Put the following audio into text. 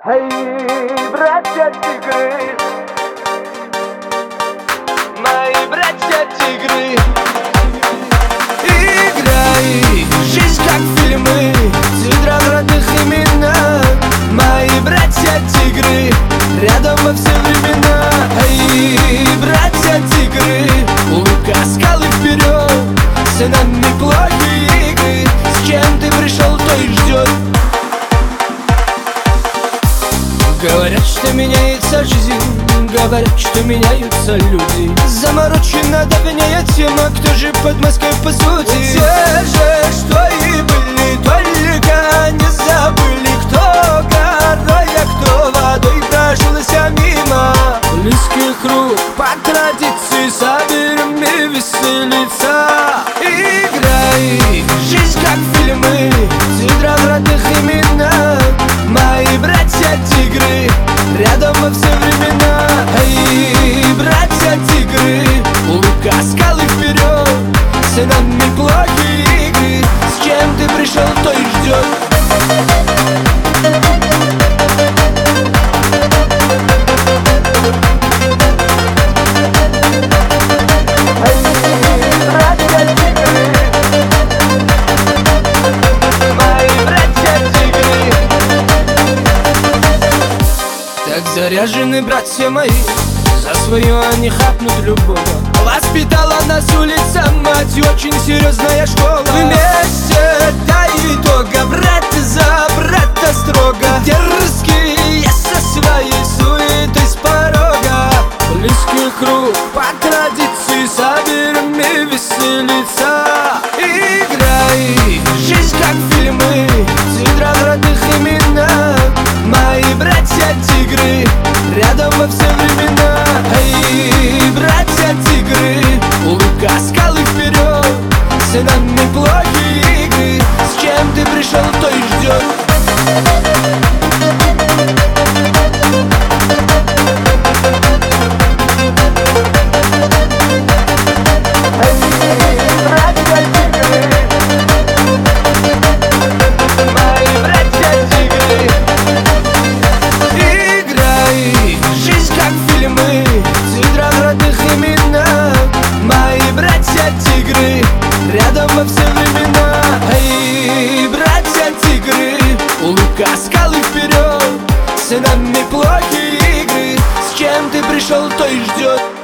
Эй, братья-тигры, мои братья-тигры, играй, жизнь как фильмы, цитра в родных именах. Мои братья-тигры, рядом во все времена. Эй, братья-тигры, улыбка, скалы вперед, с нами плохие игры. С чем ты пришел, то и ждет. Говорят, что меняется жизнь, говорят, что меняются люди. Заморочена давняя тема, кто же под маской по сути? Те же, что и были, только не забыли, кто горой, а кто водой прошелся мимо. Близкий круг, по традиции, соберем и веселиться. Играй, жизнь как фильмы, цитра в родных именах. Мои братья-тигры, рядом во все времена. Эй, братья-тигры, улыбка, скалы вперед, с нами плохие игры. С чем ты пришел, то и ждет. Заряжены братья мои, за свое они хапнут любого. Воспитала нас улица мать, и очень серьезная школа. Вместе до итога, брат за брата строго. Дерзкие со своей суетой с порога. Близкий круг, по традиции, соберем и веселиться. Играй, жизнь как фильмы, цитра в родных именах. Мои братья-тигры, рядом во все времена. Эй, братья-тигры, улыбка, скалы вперед, с нами плохие игры. С чем ты пришел, то и ждет. Рядом во все времена. Эй, братья-тигры, улыбка, скалы вперед, с нами плохие игры. С чем ты пришел, то и ждет.